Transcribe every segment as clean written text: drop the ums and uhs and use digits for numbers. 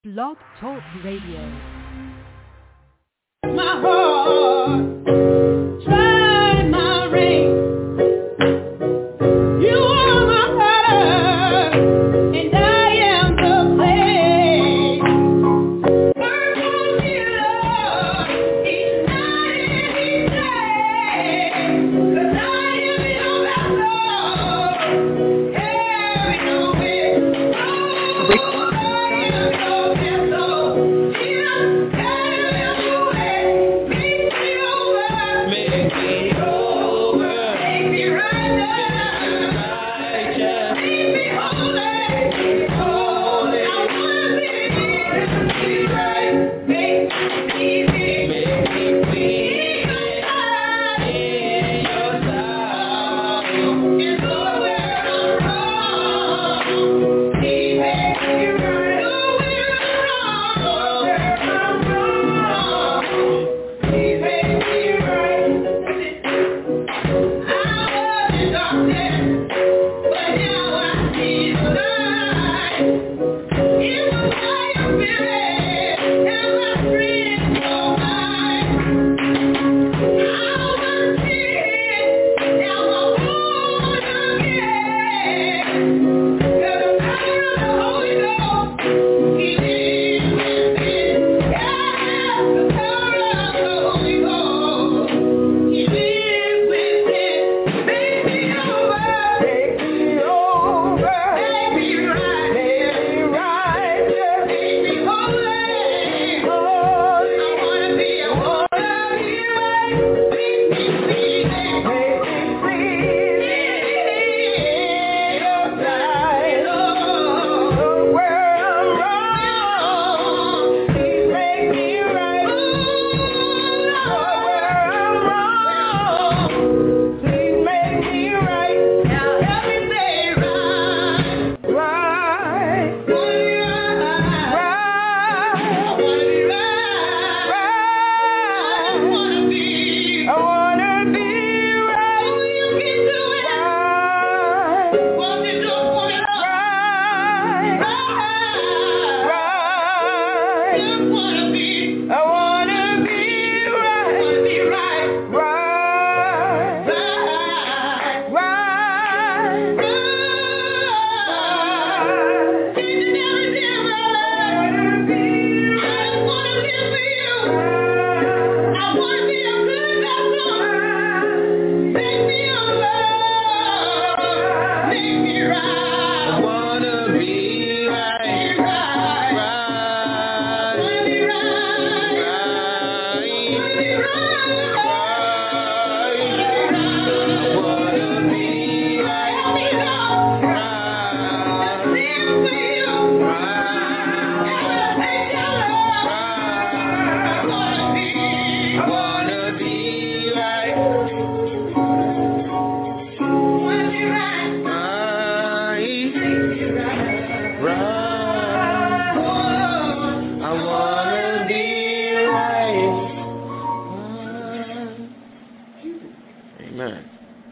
Blog Talk Radio. My heart, try my ring. You are my heart, and I am the clay. Work on me, Lord, each night and each day. 'Cause I am your vessel, carry your weight. Oh, I am your vessel. Jesus, carry your weight. Make me over. Make me over. Make me righteous. Make me holy. Holy. I wanna be right. Make me clean. Make me clean. In your sight. It's Lord where I'm wrong. He makes me right. Lord where I'm wrong. Where I'm wrong. He makes me right. I was in darkness, but now I see the light. It was by your spirit, and my friends are mine. I was dead, now I'm born again. 'Cause the power of the Holy Ghost, He lives within. Yeah, the power of the Holy Ghost, He lives within. Make me over. Make me over. Make me right. Make me righteous. Make me holy. Holy. I wanna be right. Make me clean. Make me clean. In your sight, Lord, where I'm wrong, please make me right. Lord, where I'm wrong, please make me right. Now help me say right. Right. Wanna be right. Right. I wanna be right. Right. I wanna be right. Oh, you can do it. Right. Walk the door for me, Lord. Right. Right. Just wanna be. I wanna be right. Wanna be right. Right. Right. Right. Right. Changing everything around. I just wanna live for you. I wanna be a good vessel. Make me over. Make me right. I wanna be right. Right. Wanna be right. Wanna be right. Wanna be right. Help me, Lord. Let's live for you. Elevate your love. I wanna be right. Wanna be right. I wanna be right. Amen.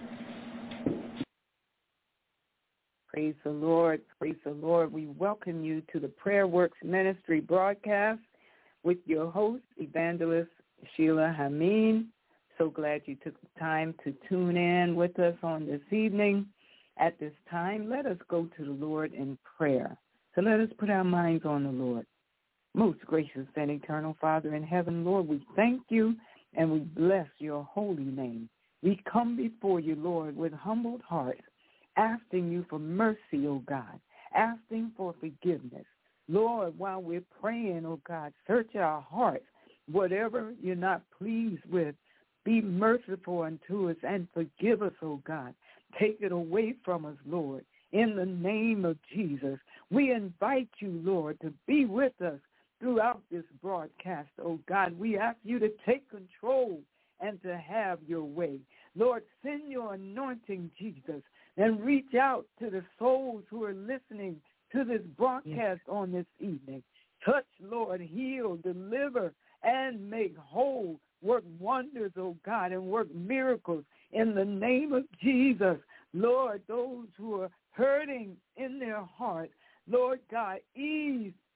Praise the Lord. Praise the Lord. We welcome you to the Prayer Works Ministry broadcast with your host, Evangelist Sheila Hameen. So glad you took the time to tune in with us on this evening. At this time, let us go to the Lord in prayer. So let us put our minds on the Lord. Most gracious and eternal Father in heaven, Lord, we thank you and we bless your holy name. We come before you, Lord, with humbled hearts, asking you for mercy, O God, asking for forgiveness. Lord, while we're praying, O God, search our hearts. Whatever you're not pleased with, be merciful unto us and forgive us, O God. Take it away from us, Lord. In the name of Jesus, we invite you, Lord, to be with us throughout this broadcast, oh God. We ask you to take control and to have your way. Lord, send your anointing, Jesus, and reach out to the souls who are listening to this broadcast on this evening. Touch, Lord, heal, deliver, and make whole. Work wonders, oh God, and work miracles in the name of Jesus. Lord, those who are hurting in their heart, Lord God, ease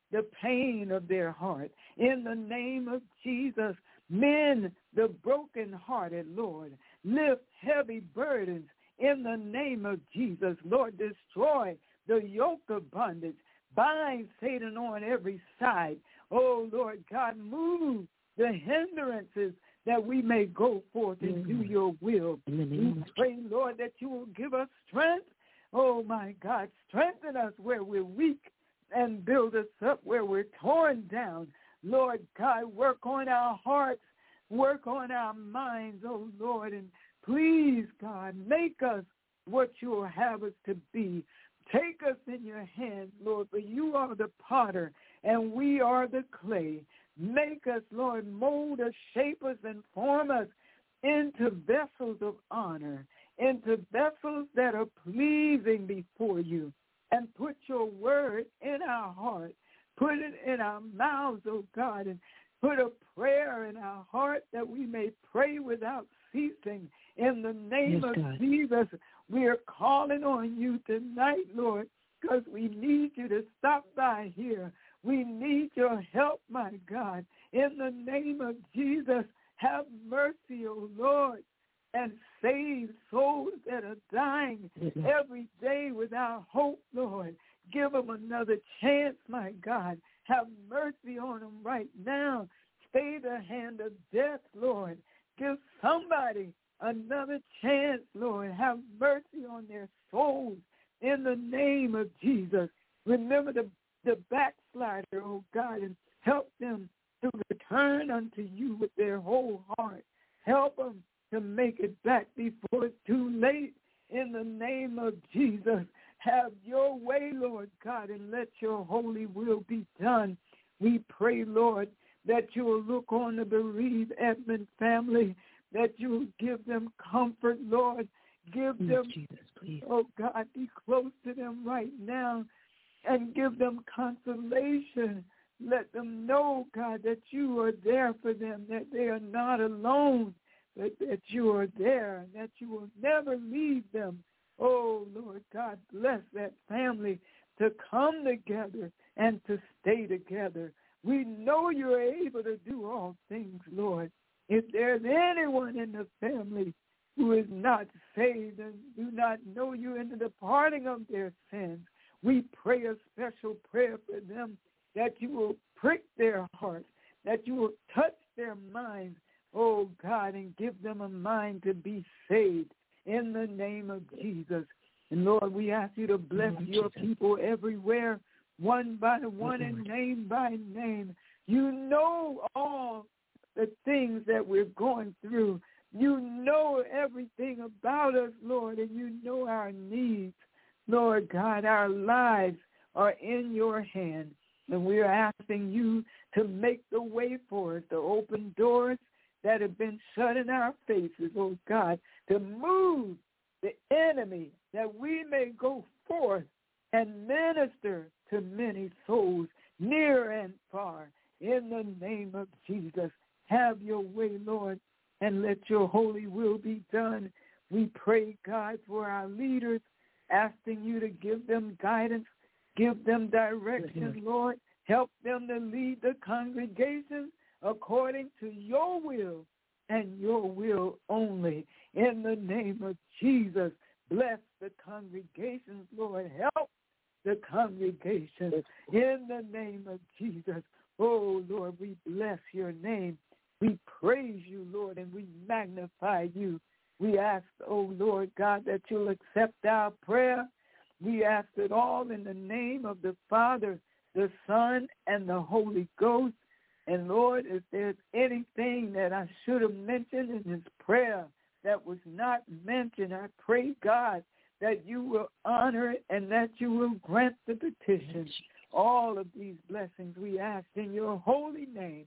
the pain of their heart. In the name of Jesus, mend the brokenhearted, Lord. Lift heavy burdens in the name of Jesus. Lord, destroy the yoke of bondage. Bind Satan on every side. Oh, Lord God, move the hindrances that we may go forth and do your will. We pray, Lord, that you will give us strength. Oh, my God, strengthen us where we're weak and build us up where we're torn down. Lord God, work on our hearts, work on our minds, oh, Lord, and please, God, make us what you will have us to be. Take us in your hands, Lord, for you are the potter and we are the clay. Make us, Lord, mold us, shape us, and form us into vessels of honor, into vessels that are pleasing before you. And put your word in our heart. Put it in our mouths, oh God, and put a prayer in our heart that we may pray without ceasing. In the name of Jesus, we are calling on you tonight, Lord, because we need you to stop by here. We need your help, my God. In the name of Jesus, have mercy, O Lord, and save souls that are dying every day without hope, Lord. Give them another chance, my God. Have mercy on them right now. Stay the hand of death, Lord. Give somebody another chance, Lord. Have mercy on their souls in the name of Jesus. Remember the backslider, oh God, and help them to return unto you with their whole heart. Help them to make it back before it's too late. In the name of Jesus, have your way, Lord God, and let your holy will be done. We pray, Lord, that you will look on the bereaved Edmond family, that you will give them comfort, Lord. Give them, Jesus, please. Oh God, be close to them right now and give them consolation. Let them know, God, that you are there for them, that they are not alone, but that you are there and that you will never leave them. Oh, Lord God, bless that family to come together and to stay together. We know you're able to do all things, Lord. If there's anyone in the family who is not saved and do not know you in the parting of their sins, we pray a special prayer for them, that you will prick their hearts, that you will touch their minds, oh God, and give them a mind to be saved in the name of Jesus. And Lord, we ask you to bless your people everywhere, one by one and name by name. You know all the things that we're going through. You know everything about us, Lord, and you know our needs. Lord God, our lives are in your hand, and we are asking you to make the way for us, to open doors that have been shut in our faces, oh God, to move the enemy, that we may go forth and minister to many souls near and far. In the name of Jesus, have your way, Lord, and let your holy will be done. We pray, God, for our leaders, asking you to give them guidance, give them direction, Lord. Help them to lead the congregation according to your will and your will only. In the name of Jesus, bless the congregations, Lord. Help the congregation in the name of Jesus. Oh, Lord, we bless your name. We praise you, Lord, and we magnify you. We ask, oh, Lord God, that you'll accept our prayer. We ask it all in the name of the Father, the Son, and the Holy Ghost. And, Lord, if there's anything that I should have mentioned in this prayer that was not mentioned, I pray, God, that you will honor it and that you will grant the petition. All of these blessings we ask in your holy name.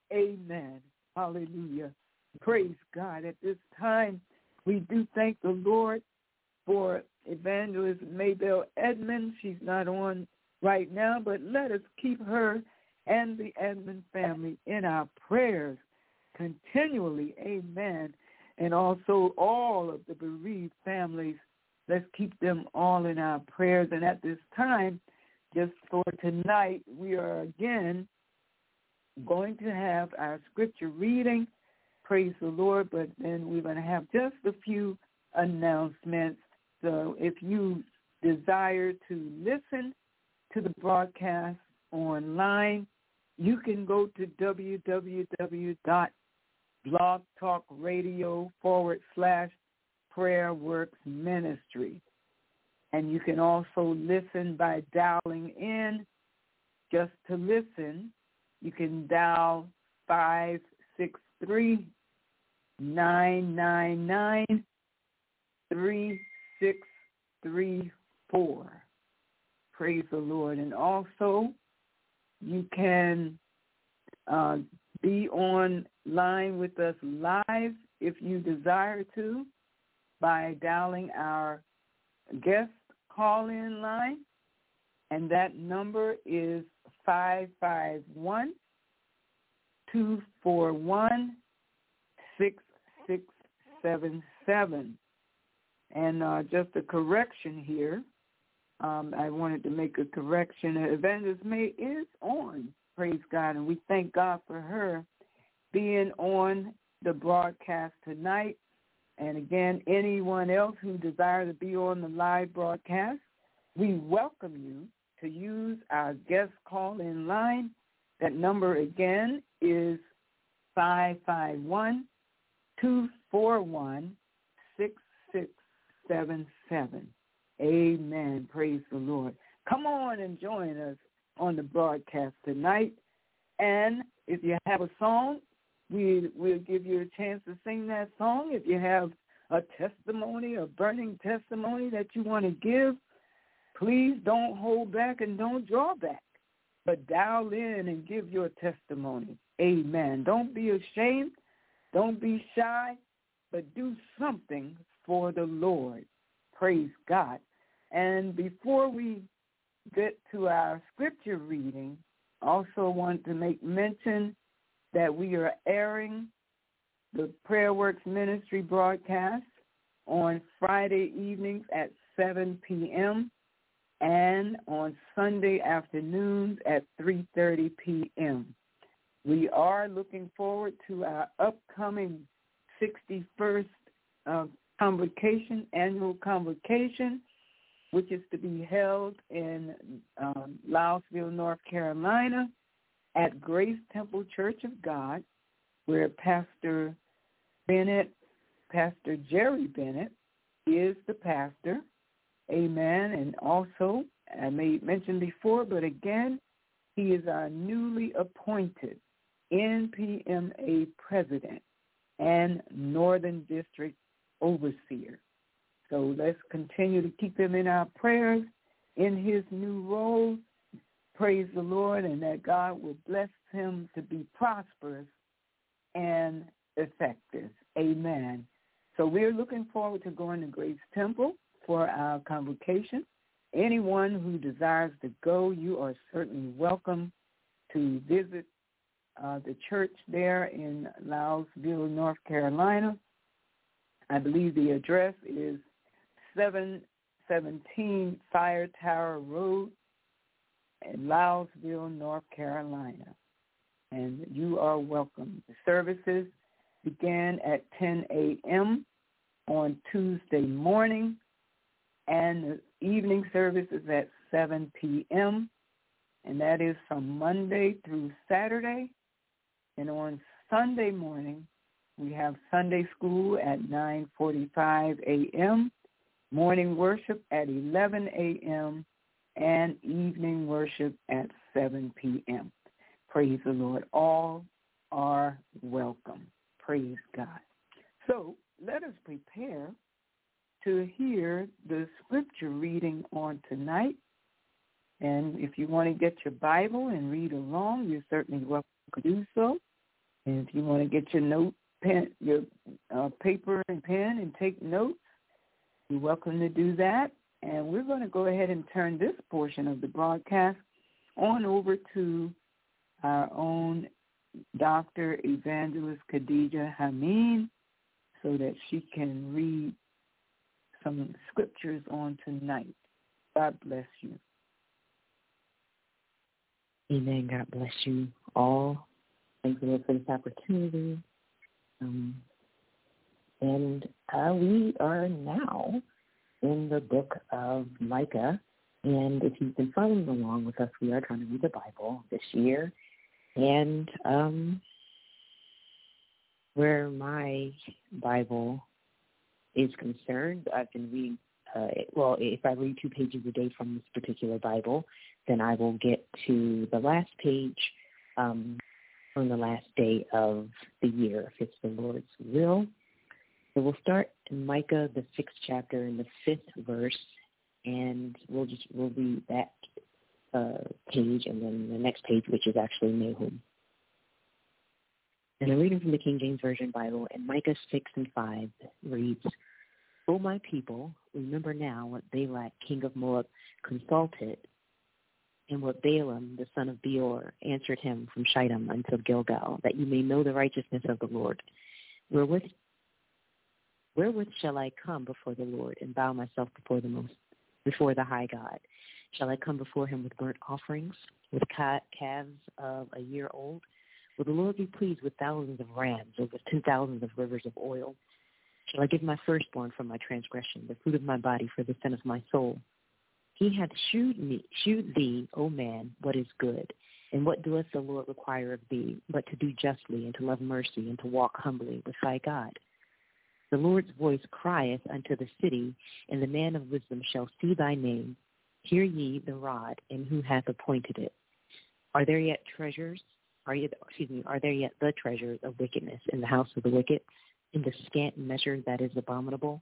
Amen. Hallelujah. Praise God. At this time, we do thank the Lord for Evangelist Maybelle Edmonds. She's not on right now, but let us keep her and the Edmond family in our prayers continually. Amen. And also all of the bereaved families, let's keep them all in our prayers. And at this time, just for tonight, we are again going to have our scripture reading. Praise the Lord. But then we're going to have just a few announcements. So if you desire to listen to the broadcast online, you can go to www.blogtalkradio.com/prayerworksministry. And you can also listen by dialing in. Just to listen, you can dial 563-999-3634. Praise the Lord. And also, you can be online with us live if you desire to by dialing our guest call-in line, and that number is 551-241-6677. And just a correction here. I wanted to make a correction. Evangelist May is on, praise God, and we thank God for her being on the broadcast tonight. And again, anyone else who desires to be on the live broadcast, we welcome you to use our guest call-in line. That number again is 551-241-6677. Amen. Praise the Lord. Come on and join us on the broadcast tonight. And if you have a song, we'll give you a chance to sing that song. If you have a testimony, a burning testimony that you want to give, please don't hold back and don't draw back, but dial in and give your testimony. Amen. Don't be ashamed. Don't be shy, but do something for the Lord. Praise God. And before we get to our scripture reading, I also want to make mention that we are airing the Prayer Works Ministry broadcast on Friday evenings at 7 p.m. and on Sunday afternoons at 3:30 p.m. We are looking forward to our upcoming 61st annual convocation, which is to be held in Louisville, North Carolina, at Grace Temple Church of God, where Pastor Jerry Bennett, is the pastor. Amen. And also, I may mention before, but again, he is our newly appointed NPMA president and Northern District overseer. So let's continue to keep him in our prayers in his new role. Praise the Lord, and that God will bless him to be prosperous and effective. Amen. So we're looking forward to going to Grace Temple for our convocation. Anyone who desires to go, you are certainly welcome to visit the church there in Louisville, North Carolina. I believe the address is 717 Fire Tower Road in Louisville, North Carolina. And you are welcome. The services began at 10 a.m. on Tuesday morning, and the evening service is at 7 p.m., and that is from Monday through Saturday. And on Sunday morning, we have Sunday school at 9:45 a.m., morning worship at 11 a.m., and evening worship at 7 p.m. Praise the Lord. All are welcome. Praise God. So let us prepare to hear the scripture reading on tonight. And if you want to get your Bible and read along, you're certainly welcome to do so. And if you want to get your paper and pen and take notes, you're welcome to do that. And we're going to go ahead and turn this portion of the broadcast on over to our own Dr. Evangelist Khadijah Hameen so that she can read some scriptures on tonight. God bless you. Amen. God bless you all. Thank you for this opportunity. We are now in the book of Micah. And if you've been following along with us, we are trying to read the Bible this year. And where my Bible is concerned, I've been reading, if I read 2 pages a day from this particular Bible, then I will get to the last page on the last day of the year, if it's the Lord's will. So we'll start in Micah, the 6th chapter, in the 5th verse, and we'll read that page and then the next page, which is actually Nahum. And I'm reading from the King James Version Bible, and Micah 6:5 reads, O my people, remember now what Balak, king of Moab, consulted, and what Balaam, the son of Beor, answered him from Shittim until Gilgal, that you may know the righteousness of the Lord. Wherewith shall I come before the Lord and bow myself before the high God? Shall I come before him with burnt offerings, with calves of a year old? Will the Lord be pleased with thousands of rams, or with 10,000 of rivers of oil? Shall I give my firstborn for my transgression, the fruit of my body for the sin of my soul? He hath shewed thee, O man, what is good. And what doeth the Lord require of thee, but to do justly, and to love mercy, and to walk humbly with thy God? The Lord's voice crieth unto the city, and the man of wisdom shall see thy name. Hear ye the rod, and who hath appointed it? Are there yet the treasures of wickedness in the house of the wicked, in the scant measure that is abominable?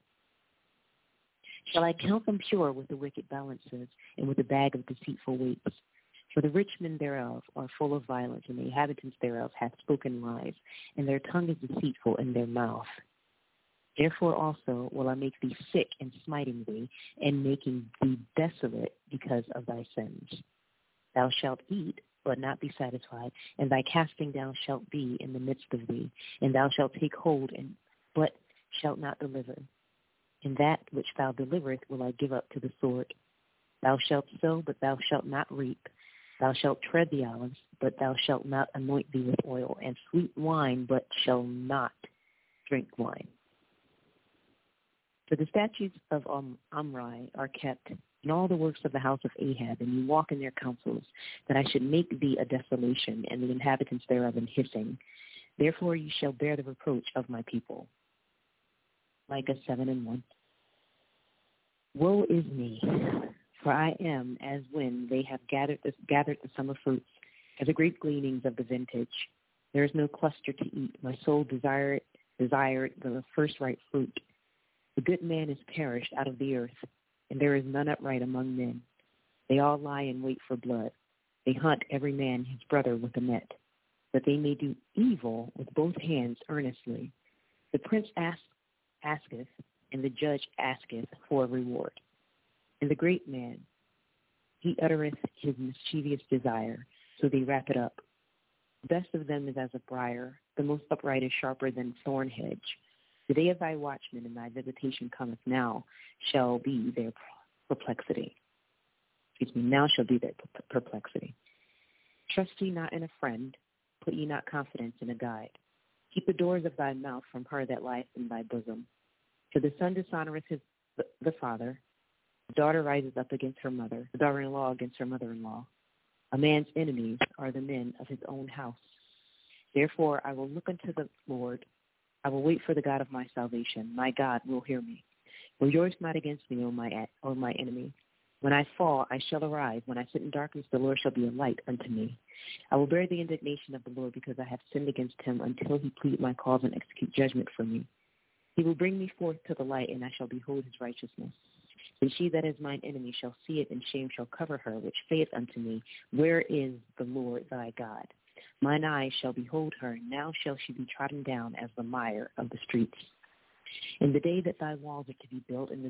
Shall I count them pure with the wicked balances, and with the bag of deceitful weights? For the rich men thereof are full of violence, and the inhabitants thereof hath spoken lies, and their tongue is deceitful in their mouth. Therefore also will I make thee sick in smiting thee, and making thee desolate because of thy sins. Thou shalt eat, but not be satisfied, and thy casting down shalt be in the midst of thee, and thou shalt take hold, but shalt not deliver. And that which thou deliverest will I give up to the sword. Thou shalt sow, but thou shalt not reap. Thou shalt tread the olives, but thou shalt not anoint thee with oil, and sweet wine, but shall not drink wine. For the statutes of Omri are kept, and all the works of the house of Ahab, and you walk in their counsels, that I should make thee a desolation, and the inhabitants thereof an hissing. Therefore you shall bear the reproach of my people. Micah 7:1. Woe is me, for I am as when they have gathered the summer fruits, as the grape gleanings of the vintage. There is no cluster to eat. My soul desired the first ripe fruit. The good man is perished out of the earth, and there is none upright among men. They all lie in wait for blood. They hunt every man his brother with a net, that they may do evil with both hands earnestly. The prince asketh, and the judge asketh for a reward. And the great man, he uttereth his mischievous desire, so they wrap it up. The best of them is as a briar, the most upright is sharper than thorn hedge. The day of thy watchmen and thy visitation cometh, now shall be their perplexity. Now shall be their perplexity. Trust ye not in a friend, put ye not confidence in a guide. Keep the doors of thy mouth from her that lieth in thy bosom. For the son dishonoreth the father, the daughter rises up against her mother, the daughter-in-law against her mother-in-law. A man's enemies are the men of his own house. Therefore I will look unto the Lord. I will wait for the God of my salvation. My God will hear me. Rejoice not against me, O my enemy. When I fall, I shall arise. When I sit in darkness, the Lord shall be a light unto me. I will bear the indignation of the Lord, because I have sinned against him, until he plead my cause and execute judgment for me. He will bring me forth to the light, and I shall behold his righteousness. And she that is mine enemy shall see it, and shame shall cover her, which saith unto me, Where is the Lord thy God? Mine eyes shall behold her, now shall she be trodden down as the mire of the streets. In the day that thy walls are to be built, in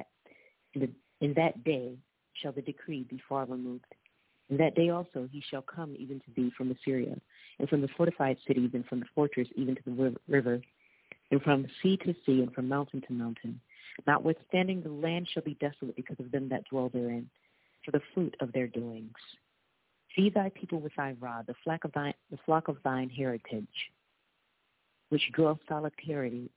that day shall the decree be far removed. In that day also he shall come even to thee from Assyria, and from the fortified cities, and from the fortress even to the river, and from sea to sea, and from mountain to mountain. Notwithstanding the land shall be desolate because of them that dwell therein, for the fruit of their doings. Feed thy people with thy rod, the flock of thine heritage, which dwell solitarily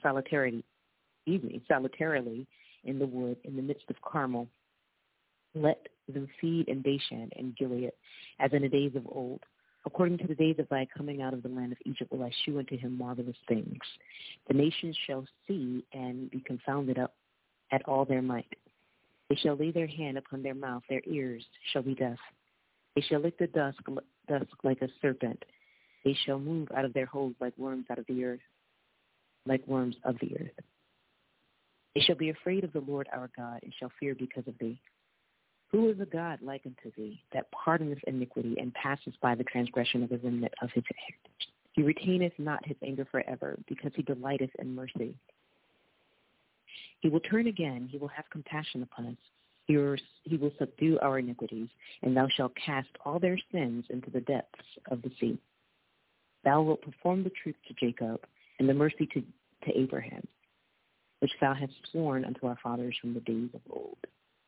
in the wood, in the midst of Carmel. Let them feed in Bashan and Gilead, as in the days of old. According to the days of thy coming out of the land of Egypt will I shew unto him marvelous things. The nations shall see and be confounded up at all their might. They shall lay their hand upon their mouth, their ears shall be deaf. They shall lick the dust like a serpent. They shall move out of their holes like worms out of the earth, like worms of the earth. They shall be afraid of the Lord our God, and shall fear because of thee. Who is a God like unto thee, that pardoneth iniquity, and passeth by the transgression of the remnant of his heritage? He retaineth not his anger forever, because he delighteth in mercy. He will turn again, he will have compassion upon us. He will subdue our iniquities, and thou shalt cast all their sins into the depths of the sea. Thou wilt perform the truth to Jacob, and the mercy to Abraham, which thou hast sworn unto our fathers from the days of old.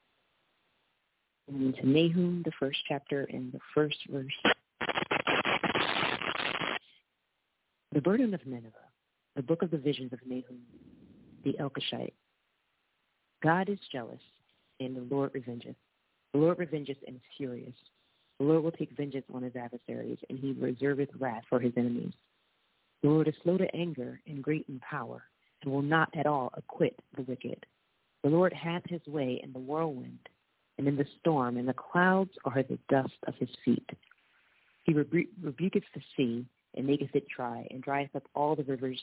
And to Nahum, the first chapter and the first verse. The burden of Nineveh, the book of the visions of Nahum, the Elkoshite. God is jealous, and the Lord revengeth. The Lord revengeth and is furious. The Lord will take vengeance on his adversaries, and he reserveth wrath for his enemies. The Lord is slow to anger and great in power, and will not at all acquit the wicked. The Lord hath his way in the whirlwind, and in the storm, and the clouds are the dust of his feet. He rebuketh the sea, and maketh it dry, and drieth up all the rivers.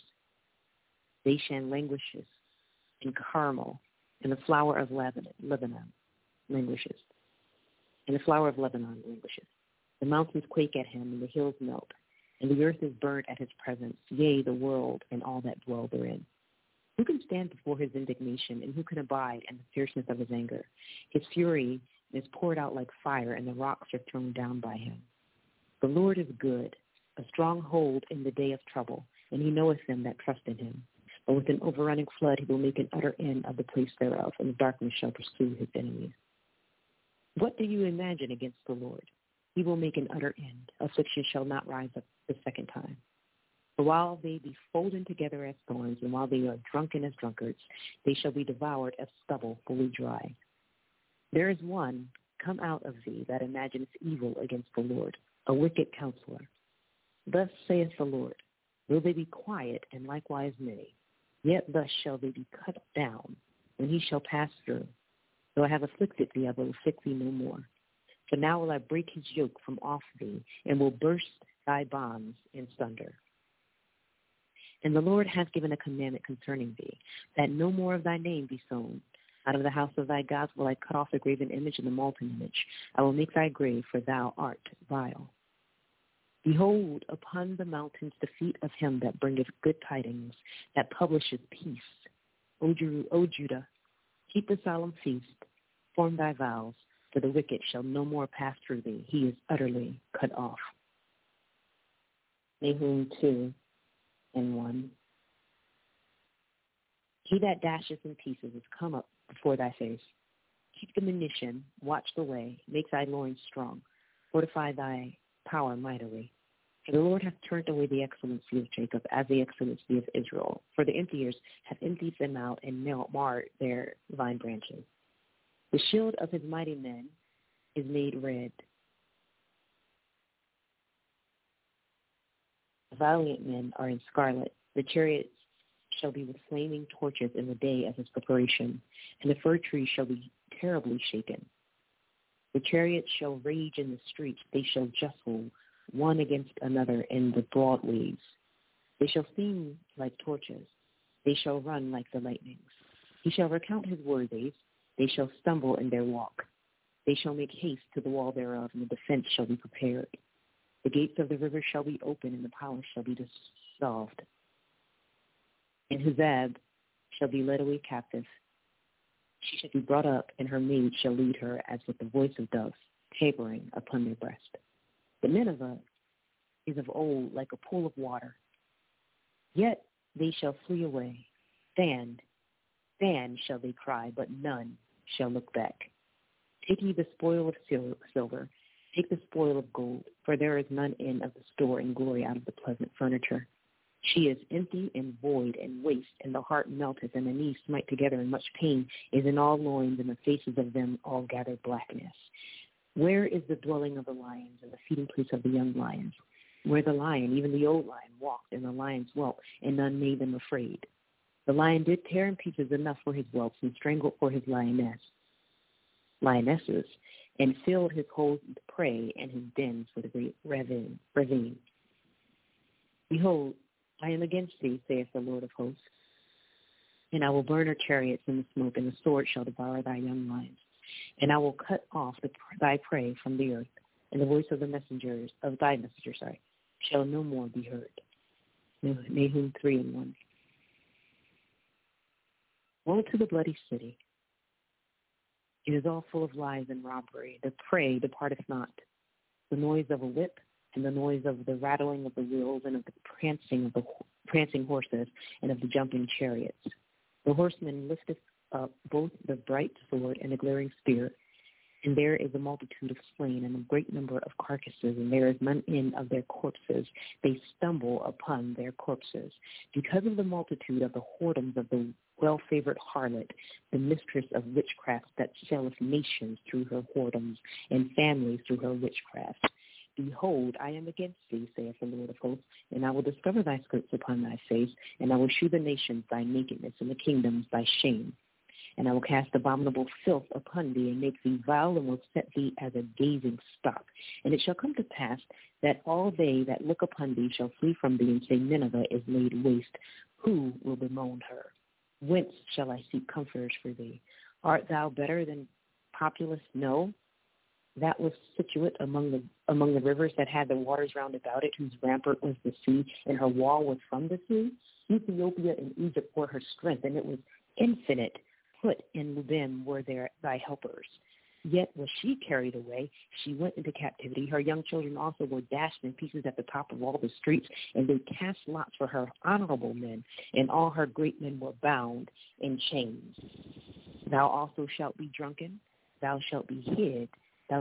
Bashan languishes, and Carmel, and the flower of Lebanon languishes. And the flower of Lebanon languishes. The mountains quake at him, and the hills melt, and the earth is burnt at his presence, yea, the world and all that dwell therein. Who can stand before his indignation, and who can abide in the fierceness of his anger? His fury is poured out like fire, and the rocks are thrown down by him. The Lord is good, a stronghold in the day of trouble, and he knoweth them that trust in him. But with an overrunning flood he will make an utter end of the place thereof, and the darkness shall pursue his enemies. What do you imagine against the Lord? He will make an utter end. Affliction shall not rise up the second time. For while they be folden together as thorns, and while they are drunken as drunkards, they shall be devoured as stubble fully dry. There is one come out of thee that imagineth evil against the Lord, a wicked counselor. Thus saith the Lord, will they be quiet, and likewise many? Yet thus shall they be cut down, when he shall pass through. Though I have afflicted thee, I will afflict thee no more. For now will I break his yoke from off thee, and will burst thy bonds in sunder. And the Lord hath given a commandment concerning thee, that no more of thy name be sown. Out of the house of thy gods will I cut off the graven image and the molten image. I will make thy grave, for thou art vile. Behold, upon the mountains the feet of him that bringeth good tidings, that publisheth peace. O Judah, keep the solemn feast, form thy vows, for the wicked shall no more pass through thee. He is utterly cut off. Nahum 2:1. He that dasheth in pieces is come up before thy face. Keep the munition, watch the way, make thy loins strong, fortify thy power mightily. For the Lord hath turned away the excellency of Jacob as the excellency of Israel. For the emptiers have emptied them out and marred their vine branches. The shield of his mighty men is made red. The valiant men are in scarlet. The chariots shall be with flaming torches in the day of his preparation, and the fir tree shall be terribly shaken. The chariots shall rage in the streets. They shall jostle one against another in the broad ways. They shall seem like torches. They shall run like the lightnings. He shall recount his worthies. They shall stumble in their walk. They shall make haste to the wall thereof, and the defense shall be prepared. The gates of the river shall be open, and the palace shall be dissolved. And Huzab shall be led away captive. She shall be brought up, and her maid shall lead her as with the voice of doves, tabering upon their breast. The Nineveh is of old like a pool of water. Yet they shall flee away. Stand, stand, shall they cry, but none shall look back. Take ye the spoil of silver, Take the spoil of gold, for there is none end of the store and glory out of the pleasant furniture. She is empty and void and waste, and the heart melteth, and the knees smite together, and much pain is in all loins, and the faces of them all gather blackness. Where is the dwelling of the lions, and the feeding place of the young lions? Where the lion, even the old lion, walked, and the lions dwelt, and none made them afraid. The lion did tear in pieces enough for his whelps, and strangled for his lionesses, and filled his holes with prey, and his dens with a great ravine. Behold, I am against thee, saith the Lord of hosts, and I will burn her chariots in the smoke, and the sword shall devour thy young lions. And I will cut off thy prey from the earth, and the voice of thy messengers shall no more be heard. Nahum 3:1. Woe to the bloody city! It is all full of lies and robbery. The prey departeth not. The noise of a whip, and the noise of the rattling of the wheels, and of the prancing horses, and of the jumping chariots. The horseman lifteth up both the bright sword and the glaring spear, and there is a multitude of slain, and a great number of carcasses, and there is none end of their corpses. They stumble upon their corpses. Because of the multitude of the whoredoms of the well-favored harlot, the mistress of witchcraft that selleth nations through her whoredoms, and families through her witchcraft. Behold, I am against thee, saith the Lord of hosts, and I will discover thy skirts upon thy face, and I will shew the nations thy nakedness, and the kingdoms thy shame. And I will cast abominable filth upon thee, and make thee vile, and will set thee as a gazing stock. And it shall come to pass that all they that look upon thee shall flee from thee, and say, Nineveh is laid waste. Who will bemoan her? Whence shall I seek comforters for thee? Art thou better than Populus? No. That was situate among the rivers that had the waters round about it, whose rampart was the sea, and her wall was from the sea. Ethiopia and Egypt were her strength, and it was infinite. Put in them were thy helpers. Yet was she carried away. She went into captivity. Her young children also were dashed in pieces at the top of all the streets, and they cast lots for her honorable men, and all her great men were bound in chains. Thou also shalt be drunken. Thou shalt be hid. Thou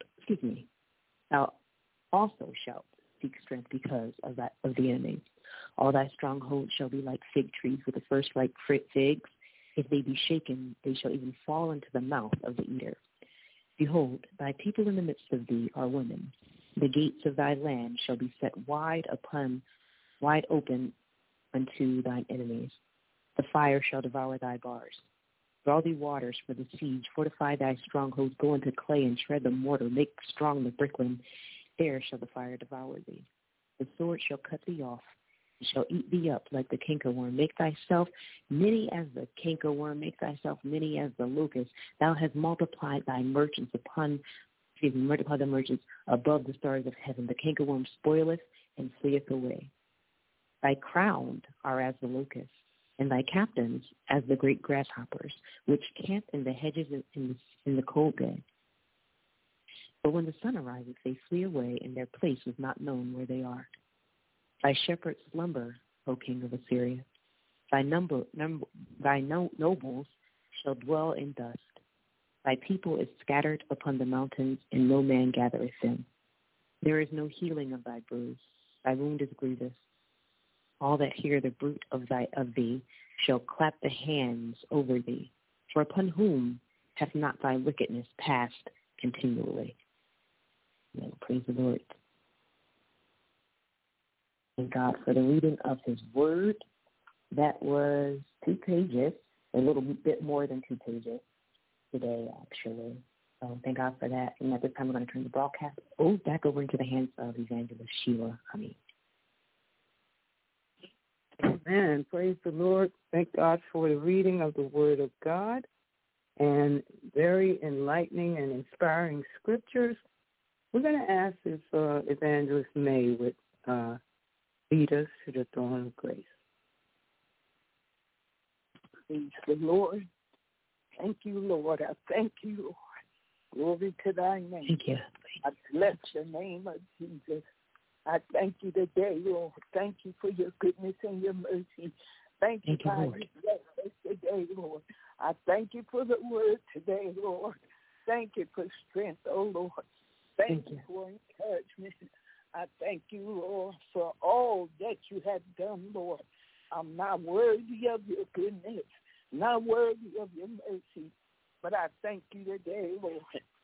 also shalt seek strength because of the enemy. All thy strongholds shall be like fig trees with the first ripe figs. If they be shaken, they shall even fall into the mouth of the eater. Behold, thy people in the midst of thee are women. The gates of thy land shall be set wide open unto thine enemies. The fire shall devour thy bars. Draw thee waters for the siege. Fortify thy strongholds. Go into clay and shred the mortar. Make strong the brickland. There shall the fire devour thee. The sword shall cut thee off. It shall eat thee up like the cankerworm. Make thyself many as the cankerworm. Make thyself many as the locust. Thou hast multiplied thy merchants multiply the merchants above the stars of heaven. The cankerworm spoileth and fleeth away. Thy crowned are as the locusts, and thy captains as the great grasshoppers, which camp in the hedges in the cold day. But when the sun arises, they flee away, and their place is not known where they are. Thy shepherds slumber, O king of Assyria. Thy nobles shall dwell in dust. Thy people is scattered upon the mountains, and no man gathereth them. There is no healing of thy bruise. Thy wound is grievous. All that hear the bruit of thee shall clap the hands over thee. For upon whom hath not thy wickedness passed continually? Amen. Praise the Lord. Thank God for the reading of his word. That was 2 pages, a little bit more than 2 pages today, actually. So thank God for that. And at this time, we're going to turn the broadcast back over into the hands of Evangelist Sheila Hameen. Amen. Praise the Lord. Thank God for the reading of the Word of God and very enlightening and inspiring scriptures. We're going to ask if Evangelist May would lead us to the throne of grace. Praise the Lord. Thank you, Lord. I thank you, Lord. Glory to thy name. Thank you. I bless the name of Jesus. I thank you today, Lord. Thank you for your goodness and your mercy. Thank you for your blessings today, Lord. I thank you for the word today, Lord. Thank you for strength, oh Lord. Thank you for encouragement. I thank you, Lord, for all that you have done, Lord. I'm not worthy of your goodness, not worthy of your mercy, but I thank you today, Lord.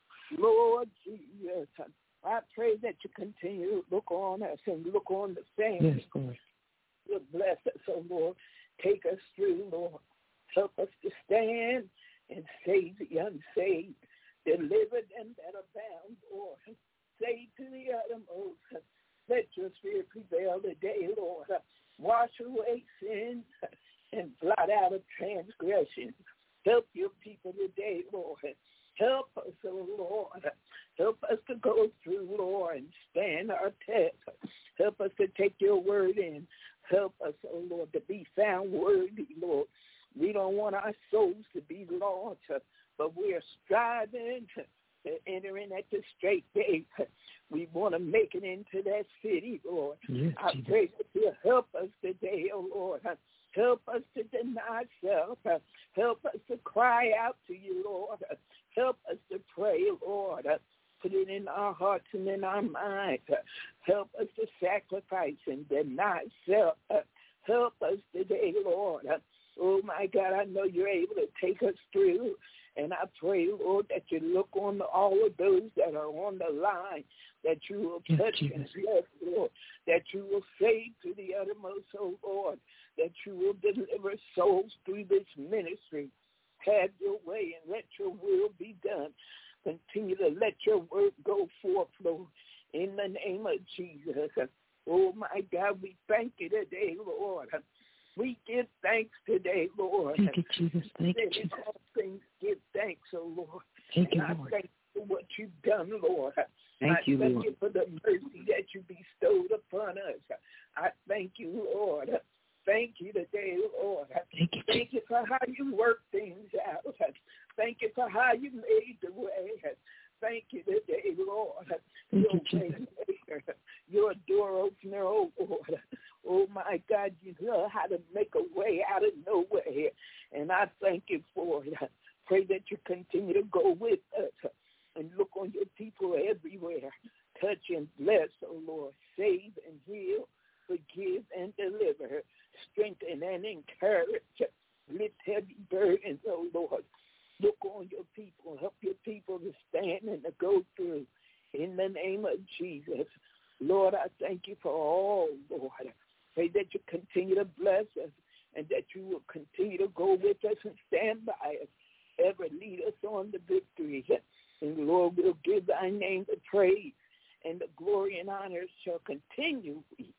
Lord Jesus, I pray that you continue to look on us and look on the family. Yes, Lord. You bless us, oh Lord. Take us through, Lord. Help us to stand and save the unsaved. Deliver them that are bound, Lord. Save to the uttermost. Let your spirit prevail today, Lord. Wash away sin and blot out of transgression. Help your people today, Lord. Help us, oh Lord. Help us to go through, Lord, and stand our test. Help us to take your word in. Help us, oh Lord, to be found worthy, Lord. We don't want our souls to be lost, but we are striving to enter in at the straight gate. We want to make it into that city, Lord. Yes, I pray that you help us today, oh Lord. Help us to deny self. Help us to cry out to you, Lord. Help us to pray, Lord. Put it in our hearts and in our minds. Help us to sacrifice and deny self. Help us today, Lord. Oh, my God, I know you're able to take us through. And I pray, Lord, that you look on all of those that are on the line, that you will touch and bless, Lord, that you will save to the uttermost, oh Lord, that you will deliver souls through this ministry. Have your way and let your will be done. Continue to let your word go forth, Lord, in the name of Jesus. Oh, my God, we thank you today, Lord. We give thanks today, Lord. Thank you, Jesus. Thank you, Jesus. All things give thanks, oh Lord. Thank you, and Lord. I thank you for what you've done, Lord. Thank you, Lord. I thank Lord. you for the mercy that you bestowed upon us. I thank you, Lord. Thank you today, Lord. Thank you for how you work things out. Thank you for how you made the way. Thank you today, Lord. Thank you, Jesus. You're a door opener, oh Lord. Oh, my God, you know how to make a way out of nowhere. And I thank you for it. I pray that you continue to go with us and look on your people everywhere. Touch and bless, oh Lord. Save and heal, forgive and deliver. Strengthen and encourage. Lift heavy burdens, oh Lord. Look on your people. Help your people to stand and to go through. In the name of Jesus. Lord, I thank you for all, Lord. Pray that you continue to bless us and that you will continue to go with us and stand by us. Ever lead us on to victory. And Lord, we'll give thy name the praise, and the glory and honor shall continue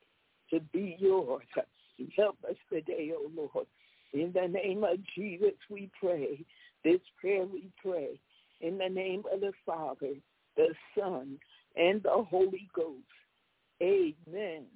to be yours. Help us today, oh Lord. In the name of Jesus we pray. This prayer we pray in the name of the Father, the Son, and the Holy Ghost. Amen.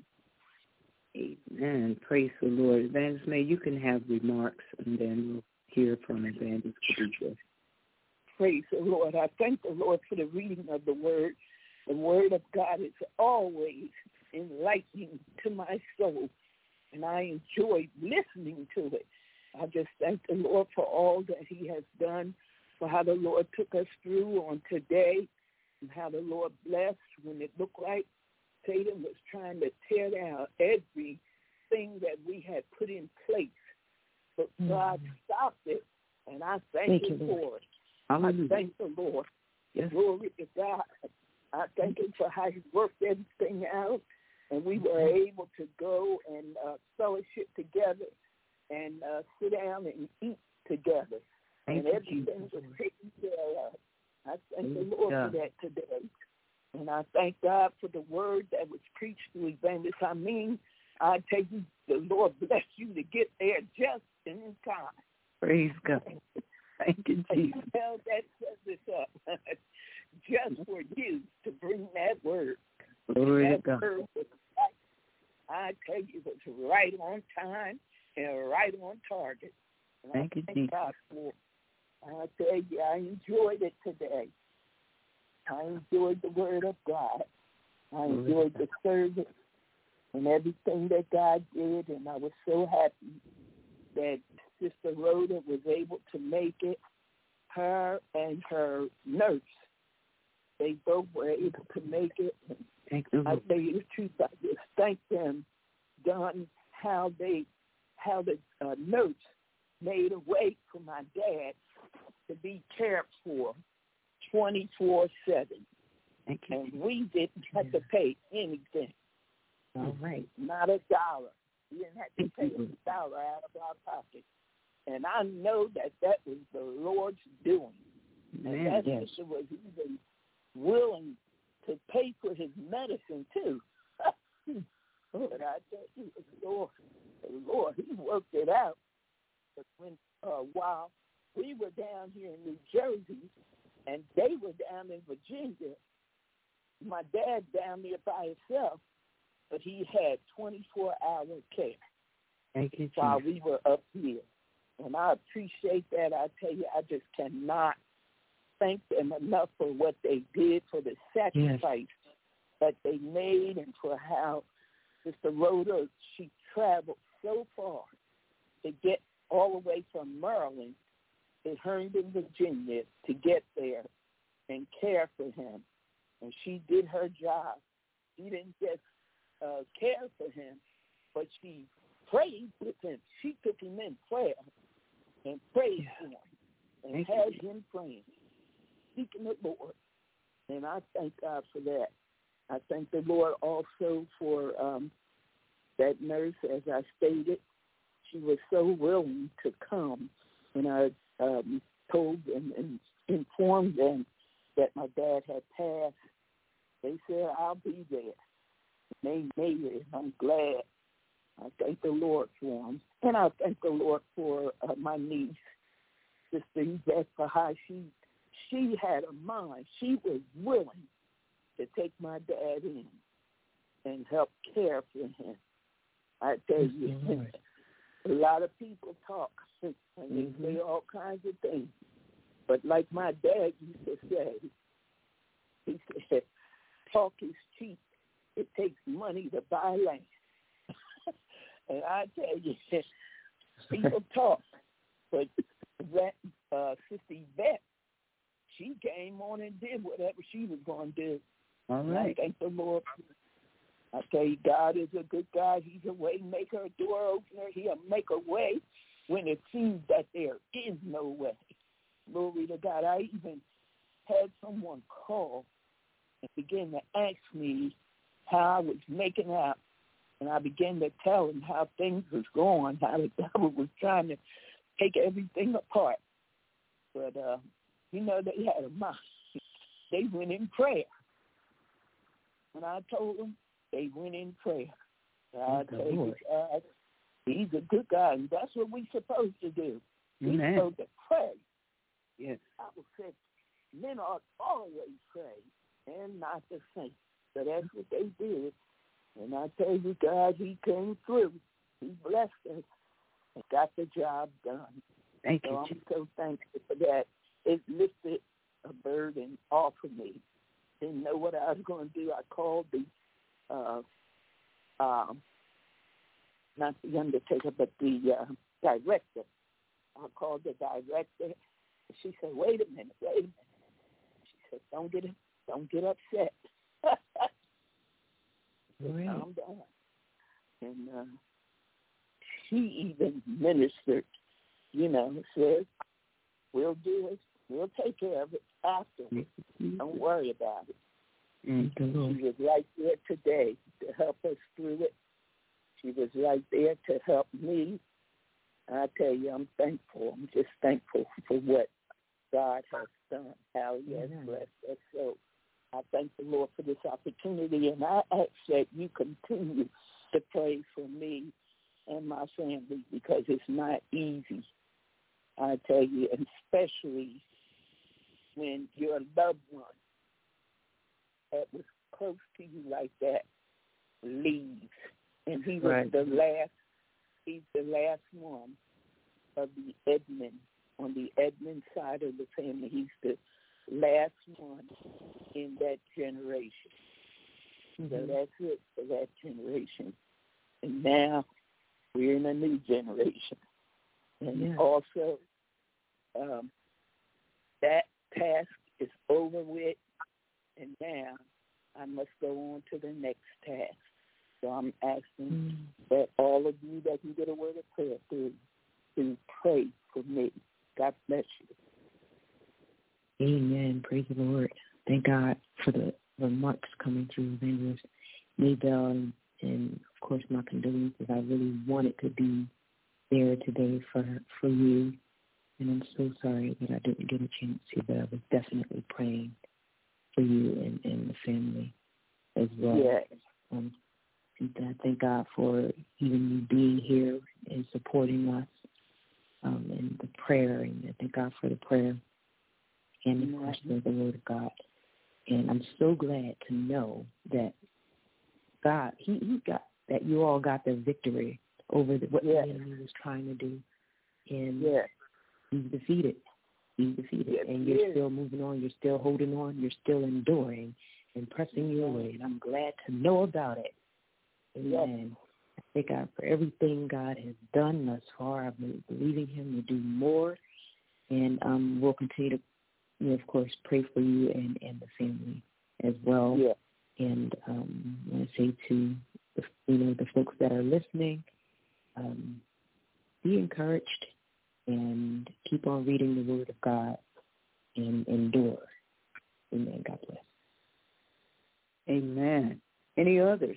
Amen. Praise the Lord. Evangelist May, you can have remarks, and then we'll hear from Evangelist Khadijah. Praise the Lord. I thank the Lord for the reading of the Word. The Word of God is always enlightening to my soul, and I enjoy listening to it. I just thank the Lord for all that he has done, for how the Lord took us through on today, and how the Lord blessed when it looked like Satan was trying to tear down everything that we had put in place. But God stopped it, and I thank you for it. Hallelujah. I thank the Lord. Yes. Glory to God. I thank him for how he worked everything out, and we were able to go and fellowship together and sit down and eat together. Thank and you, everything Jesus. was taken care of. I thank the Lord Yeah. for that today. And I thank God for the word that was preached to Evangelist. I tell you, the Lord bless you to get there just in time. Praise God. Thank you, Jesus. Well, that sets this up just for you to bring that word. Glory to That God. word was right. I tell you, it was right on time and right on target. And Thank you, I Jesus. thank God for it. I tell you, I enjoyed it today. I enjoyed the word of God. I enjoyed the service and everything that God did, and I was so happy that Sister Rhoda was able to make it, her and her nurse. they both were able to make it. Thank you, I Lord. tell you the truth, I just thank them, Don, how the nurse made a way for my dad to be cared for 24/7. Thank you. And we didn't have to pay anything. All right. Not a dollar. We didn't have to pay a dollar out of our pocket. And I know that was the Lord's doing. And that sister was even willing to pay for his medicine, too. But I tell you, the Lord, he worked it out. But when, while we were down here in New Jersey and they were down in Virginia, my dad down there by himself, but he had 24-hour care. Thank you, while we were up here. And I appreciate that. I tell you, I just cannot thank them enough for what they did, for the sacrifice that they made, and for how Sister Rhoda, she traveled so far to get all the way from Maryland to Herndon, Virginia, to get there and care for him. And she did her job. She didn't just care for him, but she prayed with him. She took him in prayer and prayed for him and had him praying, seeking the Lord. And I thank God for that. I thank the Lord also for that nurse, as I stated. She was so willing to come. And I told them and informed them that my dad had passed. They said, I'll be there. They made it. I'm glad. I thank the Lord for them. And I thank the Lord for my niece, Sister Yvette, for how she had a mind. She was willing to take my dad in and help care for him. I tell you, a lot of people talk and they say all kinds of things. But like my dad used to say, he said, talk is cheap. It takes money to buy land. And I tell you, people talk. But that Sister Yvette, she came on and did whatever she was going to do. All right. I thank the Lord. I tell you, God is a good God. He's a way maker, a door opener. He'll make a way when it seems that there is no way. Glory to God. I even had someone call and begin to ask me how I was making out. And I began to tell him how things was going, how the devil was trying to take everything apart. But, they had a mind. They went in prayer. And I told them they went in prayer. I tell you, God, he's a good God, and that's what we're supposed to do. We're supposed to pray. Yes. I would say men ought always pray and not to faint. So that's what they did. And I tell you, God, he came through. He blessed us and got the job done. Thank you. I'm so thankful for that. It lifted a burden off of me. Didn't know what I was going to do. I called the, not the undertaker, but the director. I called the director. She said, wait a minute. She said, don't get upset. Calm down. And she even ministered, said, we'll do it. We'll take care of it after. Don't worry about it. She was right there today to help us through it. She was right there to help me. I tell you, I'm thankful. I'm just thankful for what God has done, how he has blessed us. So I thank the Lord for this opportunity, and I ask that you continue to pray for me and my family, because it's not easy. I tell you, and especially when your loved one that was close to you like that leaves. And he was he's the last one of the Edmund, on the Edmund side of the family. He's the last one in that generation. So that's it for that generation. And now we're in a new generation. And also, that task is over with, asking that all of you that can get a word of prayer through to pray for me. God bless you. Amen. Praise the Lord. Thank God for the remarks coming through, Evangelist Maybell, and of course my condolences. I really wanted to be there today for you, and I'm so sorry that I didn't get a chance to, but I was definitely praying for you and the family as well. Yes. And I thank God for even you being here and supporting us and the prayer, and I thank God for the prayer and the question of the Word of God. And I'm so glad to know that God, he got that you all got the victory over what the enemy was trying to do, and he's defeated. He's defeated, and you're still moving on. You're still holding on. You're still enduring and pressing your way. And I'm glad to know about it. Amen. I thank God for everything God has done thus far. I've been believing Him to do more, and we'll continue to, of course, pray for you and the family as well. Yeah. And I want to say to the folks that are listening, be encouraged and keep on reading the Word of God and endure. Amen. God bless. Amen. Any others?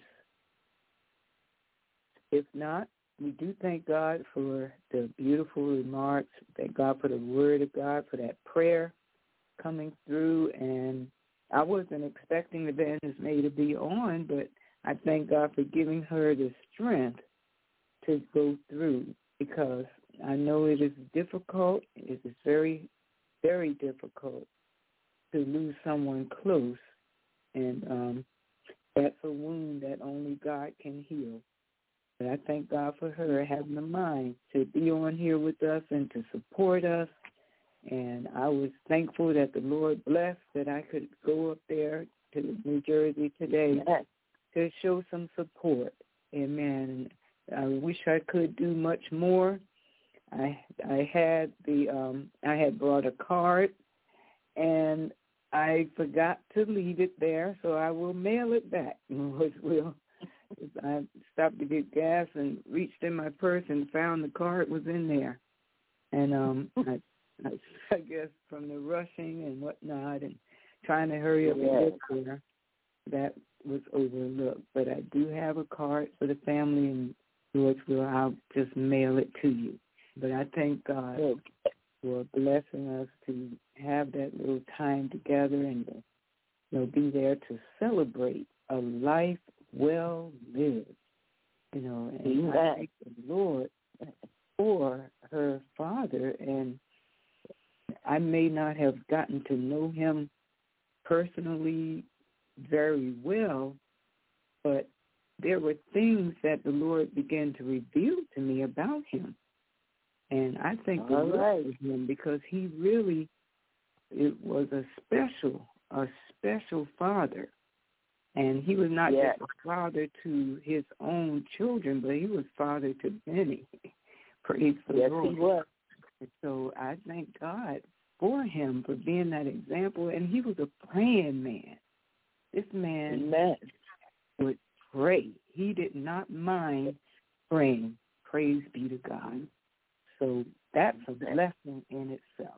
If not, we do thank God for the beautiful remarks. Thank God for the Word of God, for that prayer coming through. And I wasn't expecting Evangelist May to be on, but I thank God for giving her the strength to go through, because I know it is difficult. It is very, very difficult to lose someone close, and that's a wound that only God can heal. But I thank God for her having the mind to be on here with us and to support us. And I was thankful that the Lord blessed that I could go up there to New Jersey today to show some support. Amen. And I wish I could do much more. I had brought a card, and I forgot to leave it there, so I will mail it back. I stopped to get gas and reached in my purse and found the card was in there. And I guess from the rushing and whatnot and trying to hurry up and get there, that was overlooked. But I do have a card for the family in Georgeville. I'll just mail it to you. But I thank God for blessing us to have that little time together and be there to celebrate a life well lived. And I thank the Lord for her father. And I may not have gotten to know him personally very well, but there were things that the Lord began to reveal to me about him. And I thank the Lord for him, because he really, it was a special father. And he was not just a father to his own children, but he was father to many. Praise the Lord. Yes, he was. And so I thank God for him, for being that example. And he was a praying man. This man would pray. He did not mind praying. Praise be to God. So that's a blessing in itself.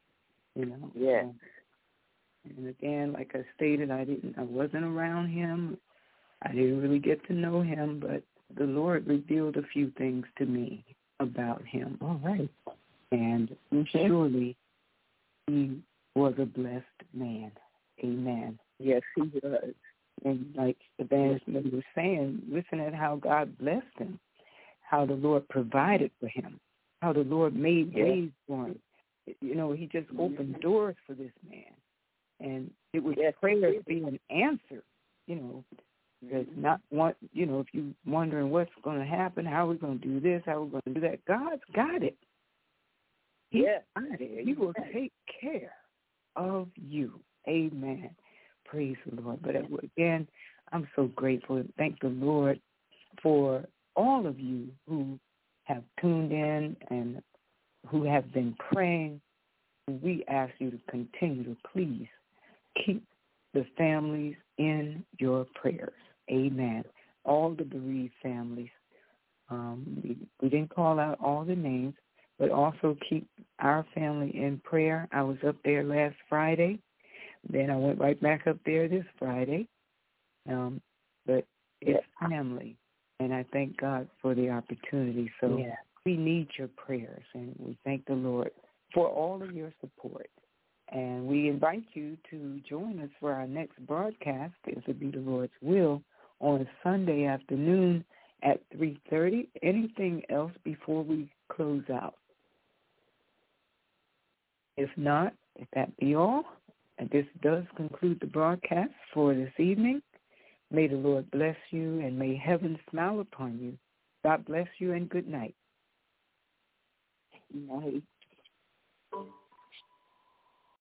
Yeah. And again, like I stated, I wasn't around him. I didn't really get to know him, but the Lord revealed a few things to me about him. All right. And surely he was a blessed man. Amen. Yes, he was. And like Evangelist was saying, listen at how God blessed him, how the Lord provided for him, how the Lord made ways for him. He just opened doors for this man. And it was prayers being answered, There's not one, if you're wondering what's going to happen, how we're going to do this, how we're going to do that, God's got it. He's got it. He will take care of you. Amen. Praise the Lord. But again, I'm so grateful and thank the Lord for all of you who have tuned in and who have been praying. We ask you to continue to please keep the families in your prayers. Amen. all the bereaved families. We didn't call out all the names, but also keep our family in prayer. I was up there last Friday. Then I went right back up there this Friday. But it's family, and I thank God for the opportunity. So we need your prayers, and we thank the Lord for all of your support. And we invite you to join us for our next broadcast, if it be the Lord's will, on Sunday afternoon at 3:30. Anything else before we close out? If not, if that be all, and this does conclude the broadcast for this evening. May the Lord bless you, and may heaven smile upon you. God bless you, and good night. Night.